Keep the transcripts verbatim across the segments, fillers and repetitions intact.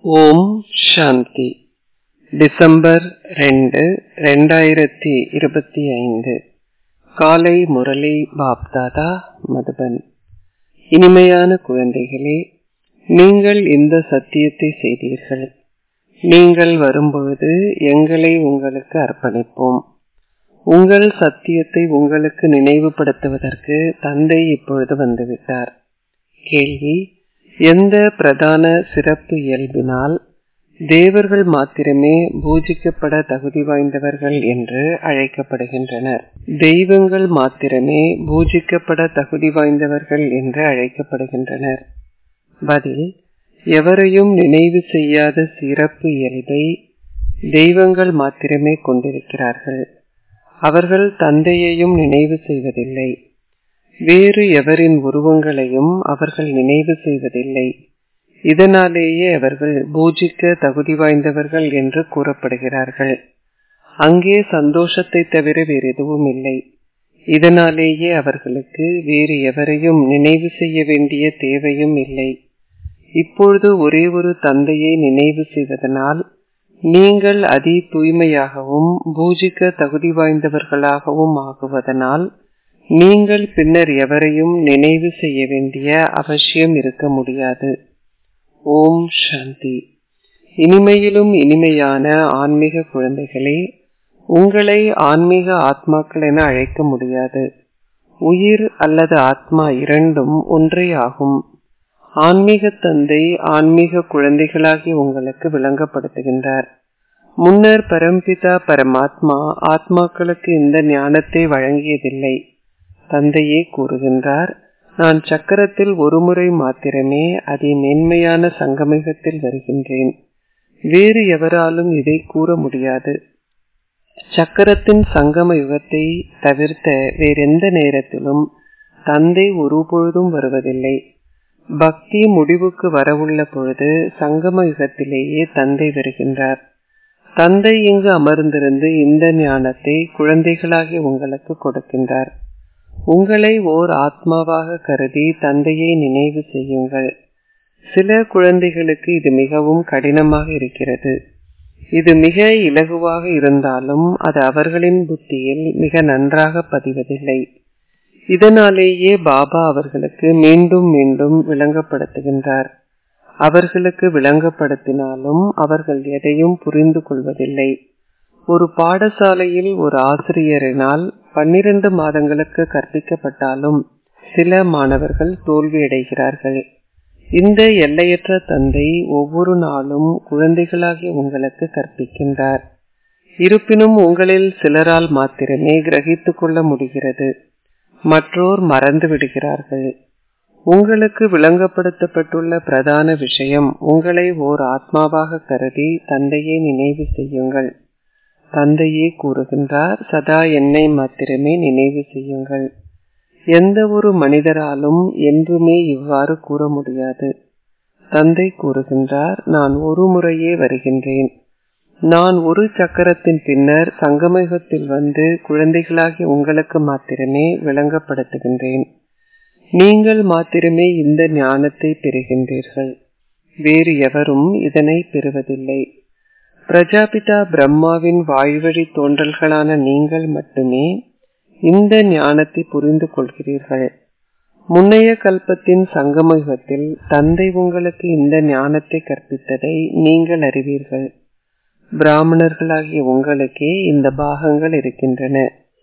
ஓம் சாந்தி. December ரெண்டு ரெண்டாயிரத்தி இருபத்தி ஐந்து. காலை முரளி பாப்தாதா, மதுபன். இனிமையான குழந்தைகளே, நீங்கள் இந்த சத்தியத்தை செய்தீர்கள். நீங்கள் வரும்பொழுது எங்களை உங்களுக்கு அர்ப்பணிப்போம். உங்கள் சத்தியத்தை உங்களுக்கு நினைவுபடுத்துவதற்கு தந்தை இப்பொழுது வந்துவிட்டார். கேள்வி: எந்த பிரதான சிறப்பு இயல்பினால் தேவர்கள் மாத்திரமே பூஜிக்கப்பட தகுதி வாய்ந்தவர்கள் என்று அழைக்கப்படுகின்றனர்? தெய்வங்கள் மாத்திரமே பூஜிக்கப்பட தகுதி வாய்ந்தவர்கள் என்று அழைக்கப்படுகின்றனர். பதில்: எவரையும் நினைவு செய்யாத சிறப்பு இயல்பை தெய்வங்கள் மாத்திரமே கொண்டிருக்கிறார்கள். அவர்கள் தந்தையையும் நினைவு செய்வதில்லை. வேறு எவரின் உருவங்களையும் அவர்கள் நினைவு செய்வதில்லை. இதனாலேயே அவர்கள் பூஜிக்க தகுதி வாய்ந்தவர்கள் என்று கூறப்படுகிறார்கள். அங்கே சந்தோஷத்தை தவிர வேறு எதுவும் இல்லை. இதனாலேயே அவர்களுக்கு வேறு எவரையும் நினைவு செய்ய வேண்டிய தேவையும் இல்லை. இப்பொழுது ஒரே ஒரு தந்தையை நினைவு செய்வதனால் நீங்கள் அதி தூய்மையாகவும் பூஜிக்க தகுதி வாய்ந்தவர்களாகவும் ஆகுவதனால் நீங்கள் பின்னர் எவரையும் நினைவு செய்ய வேண்டிய அவசியம் இருக்க முடியாது. ஓம் சாந்தி. இனிமையிலும் இனிமையான ஆன்மீக குழந்தைகளே, உங்களை ஆன்மீக ஆத்மாக்கள் என அழைக்க முடியாது. உயிர் அல்லது ஆத்மா இரண்டும் ஒன்றே ஆகும். ஆன்மீக தந்தை ஆன்மீக குழந்தைகளாகி உங்களுக்கு விளங்கப்படுத்துகின்றார். முன்னர் பரம்பிதா பரமாத்மா ஆத்மாக்களுக்கு இந்த ஞானத்தை வழங்கியதில்லை. தந்தையே கூறுகின்றார், நான் சக்கரத்தில் ஒருமுறை மாத்திரமே அதி மேன்மையான சங்கமிகத்தில் வருகின்றேன். வேறு எவராலும் இதை கூற முடியாது. சக்கரத்தின் சங்கம யுகத்தை தவிர்த்த வேறெந்த நேரத்திலும் தந்தை ஒருபொழுதும் வருவதில்லை. பக்தி முடிவுக்கு வரவுள்ள பொழுது சங்கம யுகத்திலேயே தந்தை வருகின்றார். தந்தை இங்கு அமர்ந்திருந்து இந்த ஞானத்தை குழந்தைகளாகி உங்களுக்கு கொடுக்கின்றார். உங்களை ஓர் ஆத்மாவாக கருதி தந்தையை நினைவு செய்யுங்கள். சில குழந்தைகளுக்கு இது மிகவும் கடினமாக இருக்கிறது. இது மிக இலகுவாக இருந்தாலும் அது அவர்களின் புத்தியில் மிக நன்றாக பதிவதில்லை. இதனாலேயே பாபா அவர்களுக்கு மீண்டும் மீண்டும் விளங்கப்படுத்துகின்றார். அவர்களுக்கு விளங்கப்படுத்தினாலும் அவர்கள் எதையும் புரிந்து கொள்வதில்லை. ஒரு பாடசாலையில் ஒரு ஆசிரியரினால் பன்னிரண்டு மாதங்களுக்கு கற்பிக்கப்பட்டாலும் சில மாணவர்கள் தோல்வியடைகிறார்கள். இந்த எல்லையற்ற தந்தை ஒவ்வொரு நாளும் குழந்தைகளாகிய உங்களுக்கு கற்பிக்கின்றார். இருப்பினும் உங்களில் சிலரால் மாத்திரமே கிரகித்துக் கொள்ள முடிகிறது. மற்றோர் மறந்து விடுகிறார்கள். உங்களுக்கு விளங்கப்படுத்தப்பட்டுள்ள பிரதான விஷயம், உங்களை ஓர் ஆத்மாவாக கருதி தந்தையை நினைவு செய்யுங்கள். தந்தையே கூறுகின்றார், சதா என்னை மாத்திரமே நினைவு செய்யுங்கள். எந்த ஒரு மனிதராலும் என்றுமே இவ்வாறு கூற முடியாது. தந்தை கூறுகின்றார், நான் ஒரு முறையே வருகின்றேன். நான் ஒரு சக்கரத்தின் பின்னர் சங்கமயுகத்தில் வந்து குழந்தைகளாகி உங்களுக்கு மாத்திரமே விளங்கப்படுத்துகின்றேன். நீங்கள் மாத்திரமே இந்த ஞானத்தை பெறுகின்றீர்கள். வேறு எவரும் இதனை பெறுவதில்லை. பிரஜாபிதா பிரம்மாவின் வாய்வழி தோன்றல்களான நீங்கள் மட்டுமே இந்த ஞானத்தை புரிந்து கொள்கிறீர்கள். முன்னைய கல்பத்தின் சங்கமயுகத்தில் தந்தை உங்களுக்கு இந்த ஞானத்தை கற்பித்ததை நீங்கள் அறிவீர்கள். பிராமணர்களாகிய உங்களுக்கே இந்த பாகங்கள் இருக்கின்றன.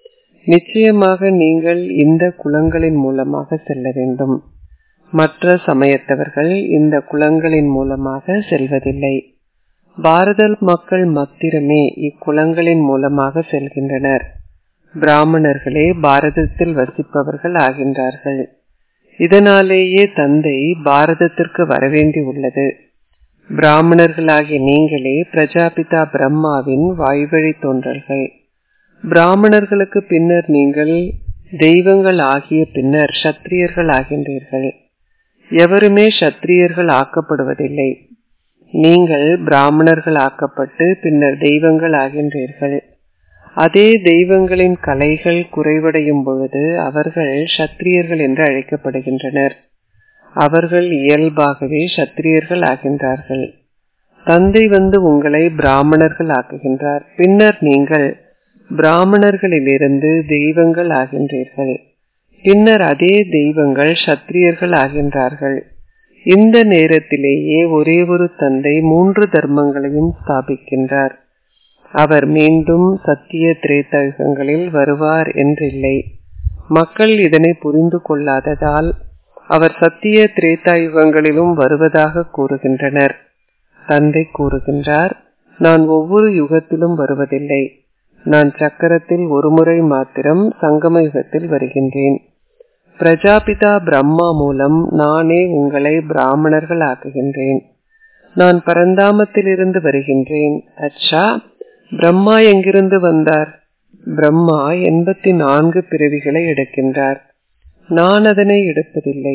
நிச்சயமாக நீங்கள் இந்த குலங்களின் மூலமாக செல்ல வேண்டும். மற்ற சமயத்தவர்கள் இந்த குலங்களின் மூலமாக செல்வதில்லை. பாரத மக்கள் மாத்திரமே இக்குலங்களின் மூலமாக செல்கின்றனர். பிராமணர்களே பாரதத்தில் வசிப்பவர்கள் ஆகின்றார்கள். இதனாலேயே தந்தை பாரதத்திற்கு வரவேண்டி உள்ளது. பிராமணர்களாகிய நீங்களே பிரஜாபிதா பிரம்மாவின் வாய்வழி தோன்றல்கள். பிராமணர்களுக்கு பின்னர் நீங்கள் தெய்வங்கள் ஆகிய பின்னர் சத்திரியர்கள் ஆகின்றீர்கள். எவருமே சத்திரியர்கள் ஆக்கப்படுவதில்லை. நீங்கள் பிராமணர்கள் ஆக்கப்பட்டு பின்னர் தெய்வங்கள் ஆகின்றீர்கள். அதே தெய்வங்களின் கலைகள் குறைவடையும் பொழுது அவர்கள் சத்திரியர்கள் என்று அழைக்கப்படுகின்றனர். அவர்கள் இயல்பாகவே சத்திரியர்கள் ஆகின்றார்கள். தந்தை வந்து உங்களை பிராமணர்கள் ஆக்குகின்றார். பின்னர் நீங்கள் பிராமணர்களிலிருந்து தெய்வங்கள் ஆகின்றீர்கள். பின்னர் அதே தெய்வங்கள் சத்திரியர்கள் ஆகின்றார்கள். இந்த நேரத்திலேயே ஒரே ஒரு தந்தை மூன்று தர்மங்களையும் ஸ்தாபிக்கின்றார். அவர் மீண்டும் சத்திய திரேதாயுகங்களில் வருவார் என்றில்லை. மக்கள் இதனை புரிந்து கொள்ளாததால் அவர் சத்திய திரேதாயுகங்களிலும் வருவதாக கூறுகின்றனர். தந்தை கூறுகின்றார், நான் ஒவ்வொரு யுகத்திலும் வருவதில்லை. நான் சக்கரத்தில் ஒருமுறை மாத்திரம் சங்கம யுகத்தில் வருகின்றேன். பிரஜாபிதா பிரம்மா மூலம் நானே உங்களை பிராமணர்கள் ஆக்குகின்றேன். நான் பரந்தாமத்திலிருந்து வருகின்றேன். அச்சா, பிரம்மா எங்கிருந்து வந்தார்? பிரம்மா எண்பத்தி நான்கு பிறவிகளை எடுக்கின்றார். நான் அதனை எடுப்பதில்லை.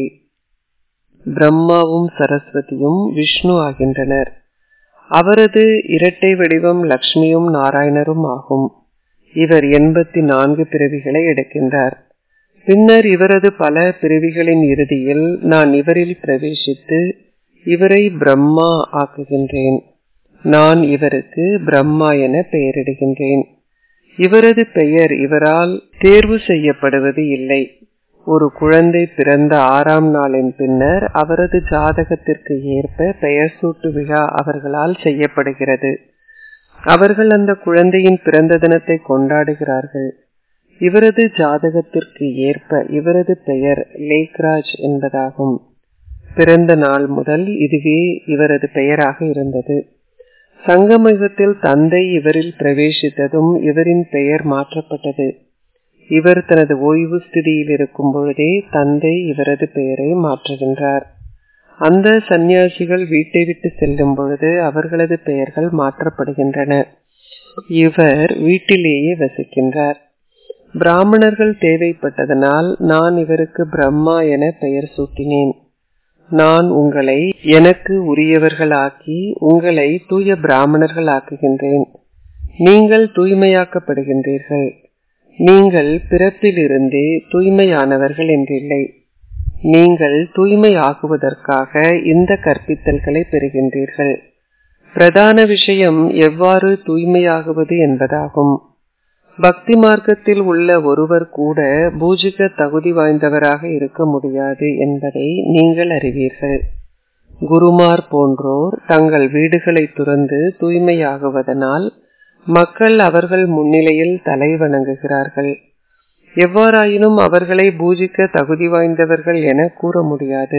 பிரம்மாவும் சரஸ்வதியும் விஷ்ணு ஆகின்றனர். அவரது இரட்டை வடிவம் லக்ஷ்மியும் நாராயணரும் ஆகும். இவர் எண்பத்தி நான்கு பிறவிகளை எடுக்கின்றார். பின்னர் இவரது பல பிறவிகளின் இறுதியில் நான் இவரில் பிரவேசித்து இவரை பிரம்மா ஆக்குகின்றேன். நான் இவருக்கு பிரம்மா என பெயரிடுகின்றேன். இவரது பெயர் இவரால் தேர்வு செய்யப்படுவது இல்லை. ஒரு குழந்தை பிறந்த ஆறாம் நாளின் பின்னர் அவரது ஜாதகத்திற்கு ஏற்ப பெயர் சூட்டு விழா அவர்களால் செய்யப்படுகிறது. அவர்கள் அந்த குழந்தையின் பிறந்த தினத்தை கொண்டாடுகிறார்கள். இவரது ஜாதகத்திற்கு ஏற்ப இவரது பெயர் லேக்ராஜ் என்பதாகும். பிறந்த நாள் முதல் இதுவே இவரது பெயராக இருந்தது. சங்கமயுகத்தில் தந்தை இவரில் பிரவேசித்ததும் இவரின் பெயர் மாற்றப்பட்டது. இவர் தனது ஓய்வு ஸ்திதியில் இருக்கும் பொழுதே தந்தை இவரது பெயரை மாற்றுகின்றார். அந்த சந்நியாசிகள் வீட்டை விட்டு செல்லும் பொழுது அவர்களது பெயர்கள் மாற்றப்படுகின்றன. இவர் வீட்டிலேயே வசிக்கின்றார். பிராமணர்கள் தேவைப்பட்டதனால் நான் இவருக்கு பிரம்மா என பெயர் சூட்டினேன். நான் உங்களை எனக்கு உரியவர்களாக்கி உங்களை தூய பிராமணர்கள் ஆக்குகின்றேன். நீங்கள் தூய்மையாக்கப்படுகின்றீர்கள். நீங்கள் பிறப்பிலிருந்தே தூய்மையானவர்கள் என்றில்லை. நீங்கள் தூய்மை ஆகுவதற்காக இந்த கற்பித்தல்களை பெறுகின்றீர்கள். பிரதான விஷயம் எவ்வாறு தூய்மையாகுவது என்பதாகும். பக்தி மார்க்கத்தில் உள்ள ஒருவர் கூட பூஜிக்க தகுதி வாய்ந்தவராக இருக்க முடியாது என்பதை நீங்கள் அறிவீர்கள். குருமார் போன்றோர் தங்கள் வீடுகளை துறந்து தூய்மையாகுவதனால் மக்கள் அவர்கள் முன்னிலையில் தலை வணங்குகிறார்கள். எவ்வாறாயினும் அவர்களை பூஜிக்க தகுதி வாய்ந்தவர்கள் என கூற முடியாது.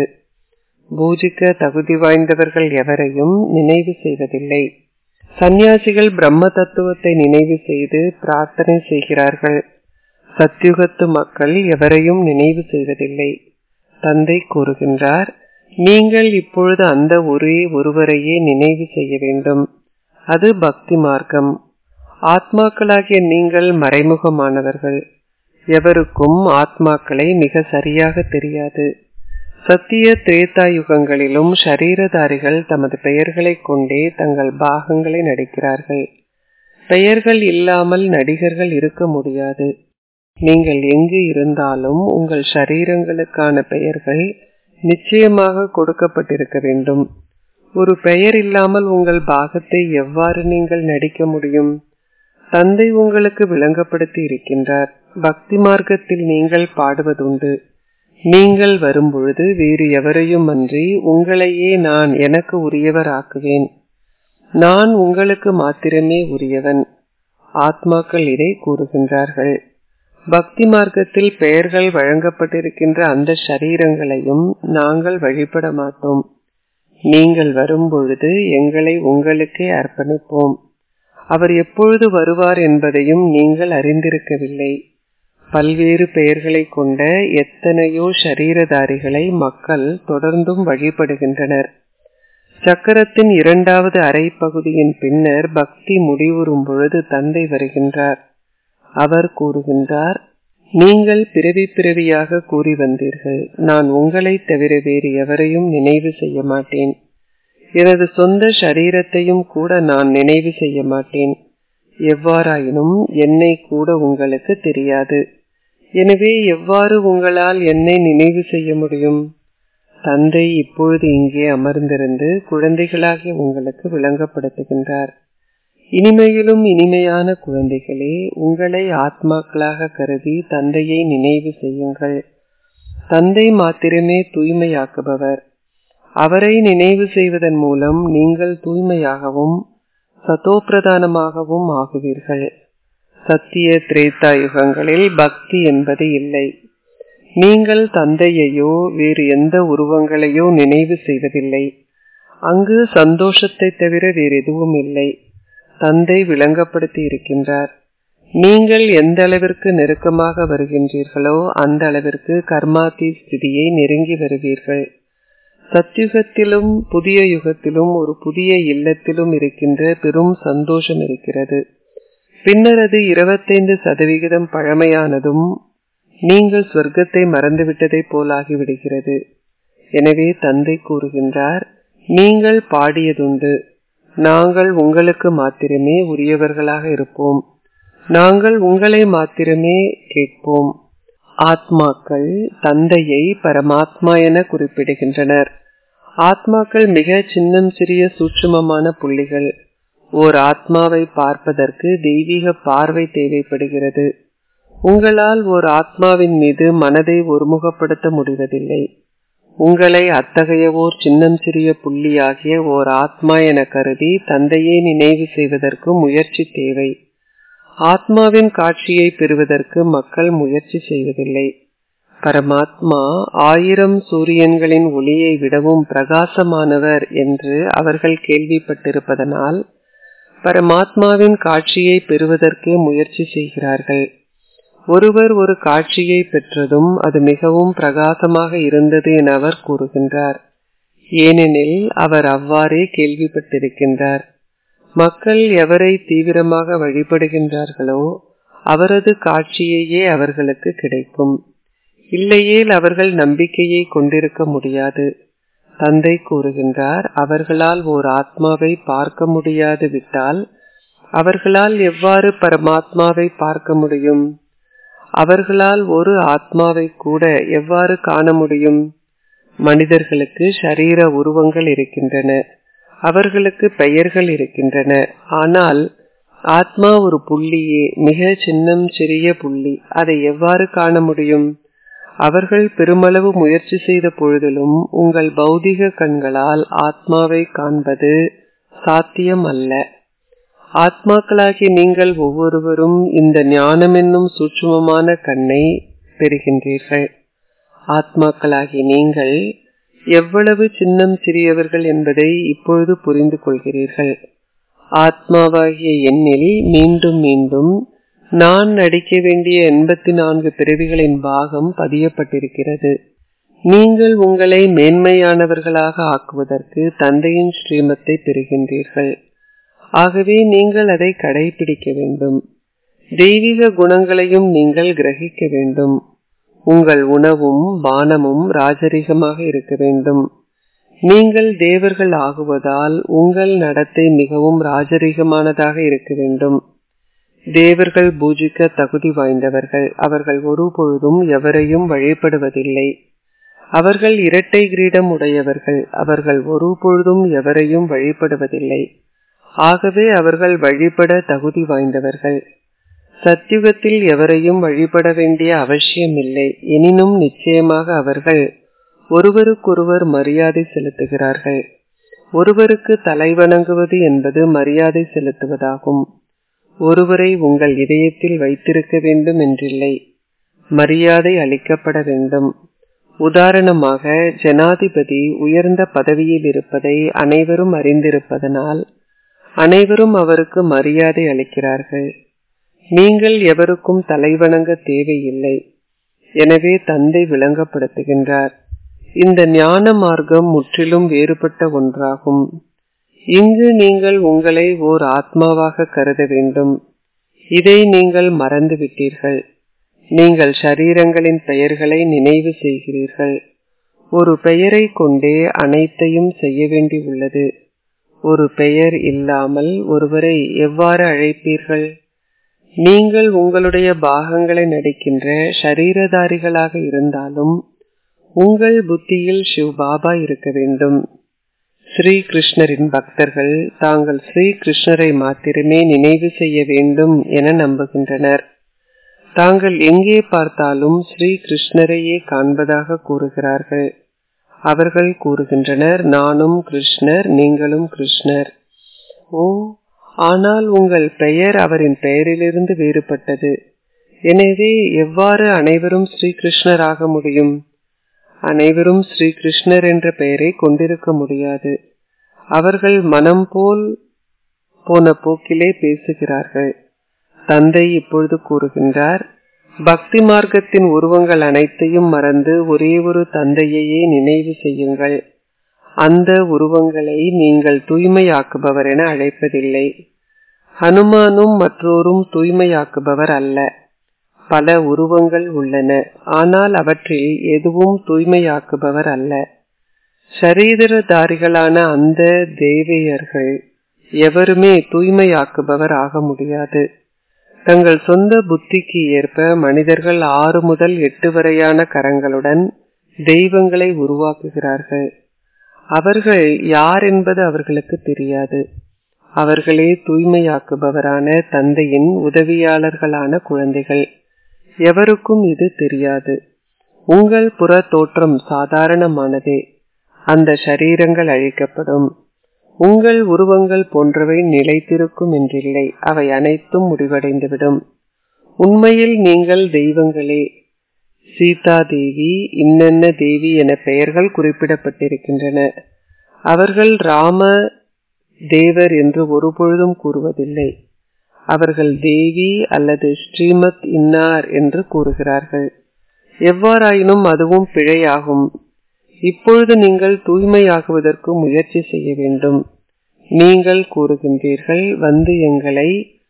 பூஜிக்க தகுதி வாய்ந்தவர்கள் எவரையும் நினைவு செய்வதில்லை. சந்நியாசிகள் பிரம்ம தத்துவத்தை நினைவு செய்து பிரார்த்தனை செய்கிறார்கள். சத்யுகத்து மக்கள் எவரையும் நினைவு செய்வதில்லை. தந்தை கூறுகின்றார், நீங்கள் இப்பொழுது அந்த ஒரே ஒருவரையே நினைவு செய்ய வேண்டும். அது பக்தி மார்க்கம். ஆத்மாக்களாகிய நீங்கள் மறைமுகமானவர்கள். எவருக்கும் ஆத்மாக்களை மிக சரியாக தெரியாது. சத்திய திரேதா யுகங்களிலும் ஷரீரதாரிகள் தமது பெயர்களை கொண்டே தங்கள் பாகங்களை நடிக்கிறார்கள். பெயர்கள் இல்லாமல் நடிகர்கள் இருக்க முடியாது. நீங்கள் எங்கு இருந்தாலும் உங்கள் ஷரீரங்களுக்கான பெயர்கள் நிச்சயமாக கொடுக்கப்பட்டிருக்க வேண்டும். ஒரு பெயர் இல்லாமல் உங்கள் பாகத்தை எவ்வாறு நீங்கள் நடிக்க முடியும்? தந்தை உங்களுக்கு விளங்கப்படுத்தி இருக்கின்றார். பக்தி மார்க்கத்தில் நீங்கள் பாடுவதுண்டு, நீங்கள் வரும்பொழுது வேறு எவரையும் அன்றி உங்களையே நான் எனக்கு உரியவர் ஆக்குவேன். நான் உங்களுக்கு மாத்திரமே உரியவன். ஆத்மாக்கள் இதை கூறுகின்றார்கள். பக்தி மார்க்கத்தில் பெயர்கள் வழங்கப்பட்டிருக்கின்ற அந்த ஷரீரங்களையும் நாங்கள் வழிபட மாட்டோம். நீங்கள் வரும்பொழுது எங்களை உங்களுக்கே அர்ப்பணிப்போம். அவர் எப்பொழுது வருவார் என்பதையும் நீங்கள் அறிந்திருக்கவில்லை. பல்வேறு பெயர்களை கொண்ட எத்தனையோ ஷரீரதாரிகளை மக்கள் தொடர்ந்தும் வழிபடுகின்றனர். சக்கரத்தின் இரண்டாவது அரை பகுதியின் பின்னர் பக்தி முடிவுறும் பொழுது தந்தை வருகின்றார். அவர் கூறுகின்றார், நீங்கள் பிறவி பிறவியாக கூறி வந்தீர்கள். நான் உங்களை தவிர வேறு எவரையும் நினைவு செய்ய மாட்டேன். எனது சொந்த ஷரீரத்தையும் கூட நான் நினைவு செய்ய மாட்டேன். எவ்வாறாயினும் என்னை கூட உங்களுக்கு தெரியாது. எனவே எவ்வாறு உங்களால் என்னை நினைவு செய்ய முடியும்? தந்தை இப்பொழுது இங்கே அமர்ந்திருந்து குழந்தைகளாகிய உங்களுக்கு விளங்கப்படுத்துகின்றார். இனிமையிலும் இனிமையான குழந்தைகளே, உங்களை ஆத்மாக்களாக கருதி தந்தையை நினைவு செய்யுங்கள். தந்தை மாத்திரமே தூய்மையாக்குபவர். அவரை நினைவு செய்வதன் மூலம் நீங்கள் தூய்மையாகவும் சதோப்பிரதானமாகவும் ஆகுவீர்கள். சத்திய திரேதா யுகங்களில் பக்தி என்பது இல்லை. நீங்கள் தந்தையையோ வேறு எந்த உருவங்களையோ நினைவு செய்வதில்லை. அங்கு சந்தோஷத்தை தவிர வேறு எதுவும் இல்லை. தந்தை விளங்கப்படுத்தி இருக்கின்றார். நீங்கள் எந்த அளவிற்கு நெருக்கமாக வருகின்றீர்களோ அந்த அளவிற்கு கர்மாதி ஸ்திதியை நெருங்கி வருவீர்கள். சத்யுகத்திலும் புதிய யுகத்திலும் ஒரு புதிய இல்லத்திலும் இருக்கின்ற பெரும் சந்தோஷம் இருக்கிறது. பின்னர் அது இருபத்தைந்து சதவிகிதம் பழமையானதும் நீங்கள் சொர்க்கத்தை மறந்துவிட்டதை போலாகிவிடுகிறது. எனவே தந்தை கூறுகின்றார், நீங்கள் பாடியதுண்டு, நாங்கள் உங்களுக்கு மாத்திரமே உரியவர்களாக இருப்போம், நாங்கள் உங்களை மாத்திரமே கேட்போம். ஆத்மாக்கள் தந்தையை பரமாத்மா என குறிப்பிடுகின்றனர். ஆத்மாக்கள் மிக சின்னம் சிறிய சூட்சுமமான புள்ளிகள். ஓர் ஆத்மாவை பார்ப்பதற்கு தெய்வீக பார்வை தேவைப்படுகிறது. உங்களால் ஓர் ஆத்மாவின் மீது மனதை ஒருமுகப்படுத்த முடிவதில்லை. உங்களை அத்தகைய ஓர் சின்னம் சிறிய புள்ளியாகிய ஓர் ஆத்மா என கருதி தந்தையை நினைவு செய்வதற்கு முயற்சி தேவை. ஆத்மாவின் காட்சியை பெறுவதற்கு மக்கள் முயற்சி செய்வதில்லை. பரமாத்மா ஆயிரம் சூரியன்களின் ஒளியை விடவும் பிரகாசமானவர் என்று அவர்கள் கேள்விப்பட்டிருப்பதனால் பரமாத்மாவின் காட்சியை பெறுவதற்கே முயற்சி செய்கிறார்கள். ஒருவர் ஒரு காட்சியை பெற்றதும் அது மிகவும் பிரகாசமாக இருந்தது என அவர் கூறுகின்றார். ஏனெனில் அவர் அவ்வாறே கேள்விப்பட்டிருக்கின்றார். மக்கள் எவரை தீவிரமாக வழிபடுகின்றார்களோ அவரது காட்சியையே அவர்களுக்கு கிடைக்கும். இல்லையேல் அவர்கள் நம்பிக்கையை கொண்டிருக்க முடியாது. தந்தை கூறுகின்றார், அவர்களால் ஓர் ஆத்மாவை பார்க்க முடியாது விட்டால் அவர்களால் எவ்வாறு பரமாத்மாவை பார்க்க முடியும்? அவர்களால் ஒரு ஆத்மாவை கூட எவ்வாறு காண முடியும்? மனிதர்களுக்கு ஷரீர உருவங்கள் இருக்கின்றன, அவர்களுக்கு பெயர்கள் இருக்கின்றன. ஆனால் ஆத்மா ஒரு புள்ளியே, மிக சின்னம் சிறிய புள்ளி. அதை எவ்வாறு காண முடியும்? அவர்கள் பெருமளவு முயற்சி செய்த பொழுதிலும் உங்கள் பௌதிக கண்களால் ஆத்மாவை காண்பது சாத்தியம் அல்ல. ஆத்மாக்களாகி நீங்கள் ஒவ்வொருவரும் இந்த ஞானம் என்னும் சூட்சுமமான கண்ணை பெறுகின்றீர்கள். ஆத்மாக்களாகி நீங்கள் எவ்வளவு சின்னம் சிறியவர்கள் என்பதை இப்பொழுது புரிந்து கொள்கிறீர்கள். ஆத்மாவாகிய எண்ணில் மீண்டும் மீண்டும் நான் நடிக்க வேண்டிய எண்பத்தி நான்கு பிறவிகளின் பாகம் பதியப்பட்டிருக்கிறது. நீங்கள் உங்களை மேன்மையானவர்களாக ஆக்குவதற்கு தந்தையின் ஸ்ரீமத்தை பெறுகின்றீர்கள். ஆகவே நீங்கள் அதை கடைபிடிக்க வேண்டும். தெய்வீக குணங்களையும் நீங்கள் கிரகிக்க வேண்டும். உங்கள் உணவும் பானமும் ராஜரிகமாக இருக்க வேண்டும். நீங்கள் தேவர்கள் ஆகுவதால் உங்கள் நடத்தை மிகவும் ராஜரிகமானதாக இருக்க வேண்டும். தேவர்கள் பூஜிக்க தகுதி வாய்ந்தவர்கள். அவர்கள் ஒரு பொழுதும் எவரையும் வழிபடுவதில்லை. அவர்கள் இரட்டை கிரீடம் உடையவர்கள். அவர்கள் ஒரு பொழுதும் எவரையும் வழிபடுவதில்லை. ஆகவே அவர்கள் வழிபட தகுதி வாய்ந்தவர்கள். சத்யுகத்தில் எவரையும் வழிபட வேண்டிய அவசியமில்லை. எனினும் நிச்சயமாக அவர்கள் ஒருவருக்கொருவர் மரியாதை செலுத்துகிறார்கள். ஒருவருக்கு தலை வணங்குவது என்பது மரியாதை செலுத்துவதாகும். ஒருவரை உங்கள் இதயத்தில் வைத்திருக்க வேண்டும் என்றில்லை, மரியாதை அளிக்கப்பட வேண்டும். உதாரணமாக, ஜனாதிபதி உயர்ந்த பதவியில் இருப்பதை அனைவரும் அறிந்திருப்பதனால் அனைவரும் அவருக்கு மரியாதை அளிக்கிறார்கள். நீங்கள் எவருக்கும் தலைவணங்க தேவையில்லை. எனவே தந்தை விளங்கப்படுத்துகின்றார், இந்த ஞான மார்க்கம் முற்றிலும் வேறுபட்ட ஒன்றாகும். இங்கு நீங்கள் உங்களை ஓர் ஆத்மாவாக கருத வேண்டும். இதை நீங்கள் மறந்து விட்டீர்கள். நீங்கள் ஷரீரங்களின் பெயர்களை நினைவு செய்கிறீர்கள். ஒரு பெயரை கொண்டே அனைத்தையும் செய்ய வேண்டி உள்ளது. ஒரு பெயர் இல்லாமல் ஒருவரை எவ்வாறு அழைப்பீர்கள்? நீங்கள் உங்களுடைய பாகங்களை நடிக்கின்ற ஷரீரதாரிகளாக இருந்தாலும் உங்கள் புத்தியில் சிவ் பாபா இருக்க வேண்டும். ஸ்ரீ கிருஷ்ணரின் பக்தர்கள் தாங்கள் ஸ்ரீ கிருஷ்ணரை மாத்திரமே நினைவு செய்ய வேண்டும் என நம்புகின்றனர். தாங்கள் எங்கே பார்த்தாலும் ஸ்ரீ கிருஷ்ணரையே காண்பதாக கூறுகிறார்கள். அவர்கள் கூறுகின்றனர், நானும் கிருஷ்ணர், நீங்களும் கிருஷ்ணர். ஓ, ஆனால் உங்கள் பெயர் அவரின் பெயரிலிருந்து வேறுபட்டது. எனவே எவ்வாறு அனைவரும் ஸ்ரீ கிருஷ்ணர் ஆக முடியும்? அனைவரும் ஸ்ரீ கிருஷ்ணர் என்ற பெயரை கொண்டிருக்க முடியாது. அவர்கள் மனம் போல் போன போக்கிலே பேசுகிறார்கள். தந்தை இப்பொழுது கூறுகின்றார், பக்தி மார்க்கத்தின் உருவங்கள் அனைத்தையும் மறந்து ஒரே ஒரு தந்தையையே நினைவு செய்யுங்கள். அந்த உருவங்களை நீங்கள் தூய்மையாக்குபவர் என அழைப்பதில்லை. ஹனுமானும் மற்றோரும் தூய்மையாக்குபவர் அல்ல. பல உருவங்கள் உள்ளன, ஆனால் அவற்றில் எதுவும் தூய்மையாக்குபவர் அல்ல. சரீரதாரிகளான அந்த தேவையர்கள் எவருமே தூய்மையாக்குபவர் ஆக முடியாது. தங்கள் சொந்த புத்திக்கு ஏற்ப மனிதர்கள் ஆறு முதல் எட்டு வரையான கரங்களுடன் தெய்வங்களை உருவாக்குகிறார்கள். அவர்கள் யார் என்பது அவர்களுக்கு தெரியாது. அவர்களே தூய்மையாக்குபவரான தந்தையின் உதவியாளர்களான குழந்தைகள். எவருக்கும் இது தெரியாது. உங்கள் புற தோற்றம் சாதாரணமானதே. அந்த சரீரங்கள் அழிக்கப்படும். உங்கள் உருவங்கள் போன்றவை நிலைத்திருக்கும் என்றில்லை. அவை அனைத்தும் முடிவடைந்துவிடும். உண்மையில் நீங்கள் தெய்வங்களே. சீதா தேவி, இன்னென்ன தேவி என பெயர்கள் குறிப்பிடப்பட்டிருக்கின்றன. அவர்கள் ராம தேவர் என்று ஒருபொழுதும் கூறுவதில்லை. அவர்கள் தேவி அல்லது ஸ்ரீமத் இன்னார் என்று கூறுகிறார்கள். எவ்வாறாயினும் அதுவும் பிழையாகும். இப்பொழுது நீங்கள் தூய்மையாகுவதற்கு முயற்சி செய்ய வேண்டும். நீங்கள் கூறுகின்றீர்கள், வந்து எங்களை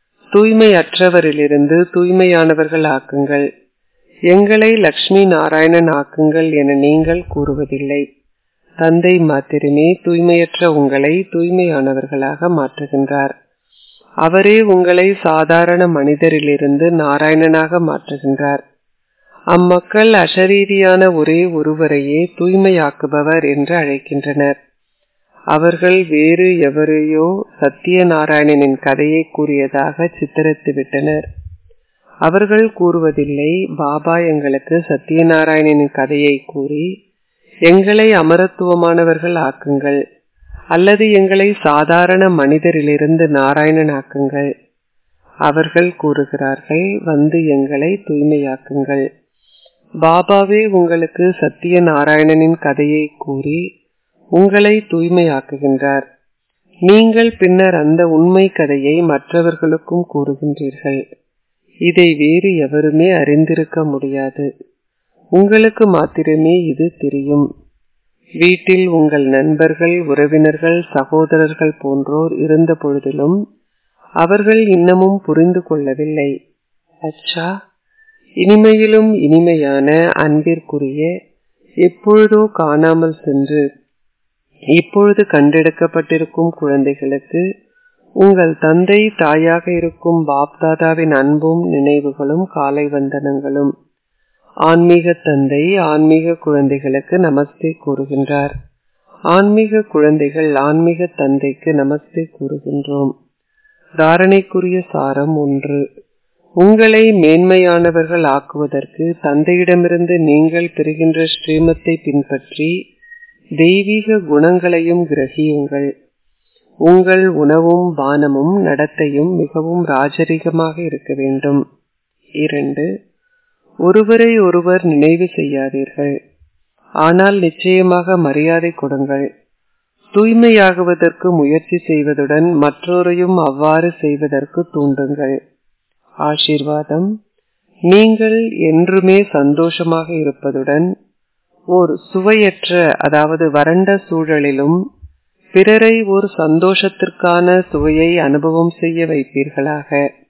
தூய்மையற்றவரிலிருந்து தூய்மையானவர்கள் ஆக்குங்கள், எங்களை லட்சுமி நாராயணன் ஆக்குங்கள் என நீங்கள் கூறுவதில்லை. தந்தை மாத்திரமே தூய்மையற்ற உங்களை தூய்மையானவர்களாக மாற்றுகின்றார். அவரே உங்களை சாதாரண மனிதரிலிருந்து நாராயணனாக மாற்றுகின்றார். அம்மக்கள் அசரீரியான ஒரே ஒருவரையே தூய்மையாக்குபவர் என்று அழைக்கின்றனர். அவர்கள் வேறு எவரையோ சத்தியநாராயணனின் கதையை கூறியதாக சித்தரித்து விட்டனர். அவர்கள் கூறுவதில்லை, பாபா எங்களுக்கு சத்தியநாராயணனின் கதையை கூறி எங்களை அமரத்துவமானவர்கள் ஆக்குங்கள், அல்லது எங்களை சாதாரண மனிதரிலிருந்து நாராயணன் ஆக்குங்கள். அவர்கள் கூறுகிறார்கள், வந்து எங்களை தூய்மையாக்குங்கள். பாபாவே உங்களுக்கு சத்திய நாராயணனின் கதையை கூறி உங்களை தூய்மையாக்குகின்றார். நீங்கள் பின்னர் அந்த உண்மை கதையை மற்றவர்களுக்கும் கூறுகின்றீர்கள். இதை வேறு எவருமே அறிந்திருக்க முடியாது. உங்களுக்கு மாத்திரமே இது தெரியும். வீட்டில் உங்கள் நண்பர்கள், உறவினர்கள், சகோதரர்கள் போன்றோர் இருந்த பொழுதிலும் அவர்கள் இன்னமும் புரிந்து கொள்ளவில்லை. அச்சா, இனிமையிலும் இனிமையான அன்பிற்குரிய, எப்பொழுதோ காணாமல் சென்று இப்பொழுது கண்டெடுக்கப்பட்டிருக்கும் குழந்தைகளுக்கு உங்கள் தந்தை தாயாக இருக்கும் பாப்தாதாவின் அன்பும் நினைவுகளும் காலை வந்தனங்களும். ஆன்மீக தந்தை ஆன்மீக குழந்தைகளுக்கு நமஸ்தே கூறுகின்றார். ஆன்மீக குழந்தைகள் ஆன்மீக தந்தைக்கு நமஸ்தே கூறுகின்றோம். தாரணைக்குரிய சாரம் ஒன்று. உங்களை மேன்மையானவர்கள் ஆக்குவதற்கு தந்தையிடமிருந்து நீங்கள் பெறுகின்ற ஸ்ரீமத்தை பின்பற்றி தெய்வீக குணங்களையும் கிரகியுங்கள். உங்கள் உணவும் பானமும் நடத்தையும் மிகவும் ராஜரிகமாக இருக்க வேண்டும். இரண்டு. ஒருவரை ஒருவர் நினைவு செய்யாதீர்கள், ஆனால் நிச்சயமாக மரியாதை கொடுங்கள். தூய்மையாகுவதற்கு முயற்சி செய்வதுடன் மற்றோரையும் அவ்வாறு செய்வதற்கு தூண்டுங்கள். ஆசீர்வாதம். நீங்கள் என்றுமே சந்தோஷமாக இருப்பதுடன் ஒரு சுவையற்ற அதாவது வறண்ட சூழலிலும் பிறரை ஒரு சந்தோஷத்திற்கான சுவையை அனுபவம் செய்ய வைப்பீர்களாக.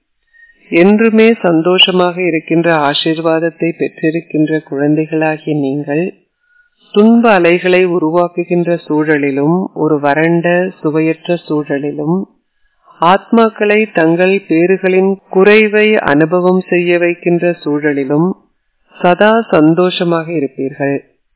என்றுமே சந்தோஷமாக இருக்கின்ற ஆசீர்வாதத்தை பெற்றிருக்கின்ற குழந்தைகளாகிய நீங்கள் துன்ப அலைகளை உருவாக்குகின்ற சூழலிலும் ஒரு வறண்ட சுவையற்ற சூழலிலும் ஆத்மாக்களை தங்கள் பேறுகளின் குறைவை அனுபவம் செய்ய வைக்கின்ற சூழலிலும் சதா சந்தோஷமாக இருப்பீர்கள்.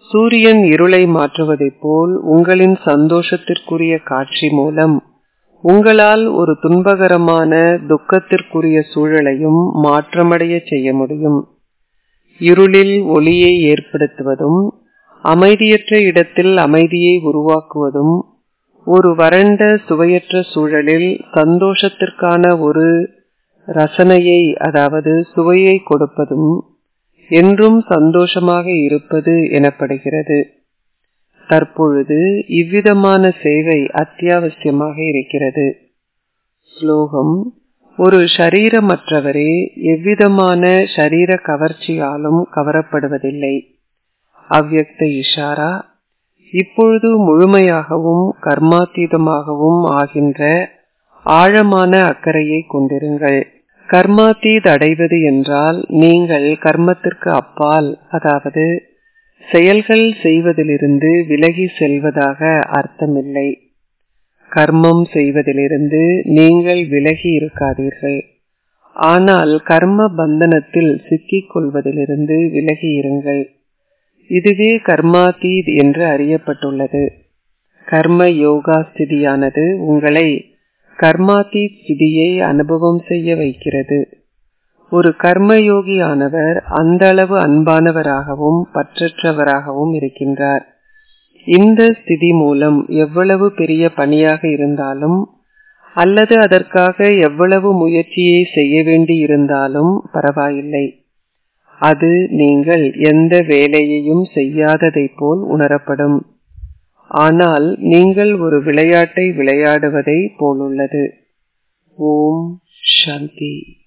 சூரியன் இருளை மாற்றுவதைப் போல் உங்களின் சந்தோஷத்திற்குரிய காட்சி மூலம் உங்களால் ஒரு துன்பகரமான துக்கத்திற்குரிய சூழலையும் மாற்றமடைய செய்ய முடியும். இருளில் ஒளியை ஏற்படுத்துவதும் அமைதியற்ற இடத்தில் அமைதியை உருவாக்குவதும் ஒரு வறண்ட சுவையற்ற சூழலில் சந்தோஷத்திற்கான ஒரு ரசனையை அதாவது சுவையை கொடுப்பதும் என்றும் சந்தோஷமாக இருப்பது எனப்படுகிறது. தற்பொழுது இவ்விதமான சேவை அத்தியாவசியமாக இருக்கிறது. ஸ்லோகம்: ஒரு ஷரீரமற்றவரே எவ்விதமான ஷரீர கவர்ச்சியாலும் கவரப்படுவதில்லை. அவ்யக்த இஷாரா: இப்பொழுது முழுமையாகவும் கர்மாத்தீதமாகவும் ஆகின்ற ஆழமான அக்கறையை கொண்டிருங்கள். கர்மாத்தீத் அடைவது என்றால் நீங்கள் கர்மத்திற்கு அப்பால், அதாவது செயல்கள் செய்வதிலிருந்து விலகி செல்வதாக அர்த்தமில்லை. கர்மம் செய்வதிலிருந்து நீங்கள் விலகி இருக்காதீர்கள், ஆனால் கர்ம பந்தனத்தில் சிக்கிக் கொள்வதிலிருந்து விலகி இருங்கள். இதுவே கர்மாத்தீத் என்று அறியப்பட்டுள்ளது. கர்ம யோகா ஸ்திதியானது உங்களை கர்மாத்தீத் ஸ்திதியை அனுபவம் செய்ய வைக்கிறது. ஒரு கர்மயோகி ஆனவர் அந்த அளவு அன்பானவராகவும் பற்றற்றவராகவும் இருக்கின்றார். இந்த ஸ்திதி மூலம் எவ்வளவு பெரிய பணியாக இருந்தாலும் அல்லது அதற்காக எவ்வளவு முயற்சியை செய்ய வேண்டி இருந்தாலும் பரவாயில்லை, அது நீங்கள் எந்த வேலையையும் செய்யாததை போல் உணரப்படும். ஆனால் நீங்கள் ஒரு விளையாட்டை விளையாடுவதை போலுள்ளது. ஓம் சாந்தி.